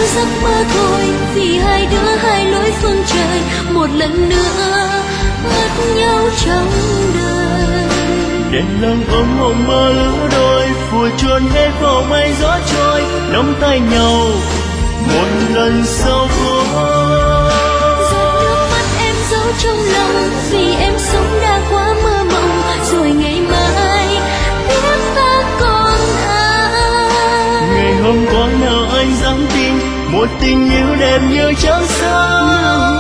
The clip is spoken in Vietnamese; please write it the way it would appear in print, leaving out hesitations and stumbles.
giấc mơ thôi, vì hai đứa hai lối phương trời, một lần nữa mất nhau trong đời. Đèn lăng ấm hồng mơ lứa đôi, phủi chuồn hết vào mây gió trôi, nắm tay nhau một lần sau cuối. Giọt nước mắt em giấu trong lòng, vì em sống đã quá mơ mộng, rồi ngày mai biết ta còn ai. Ngày hôm qua nào anh dám tin một tình yêu đẹp như trăng sáng.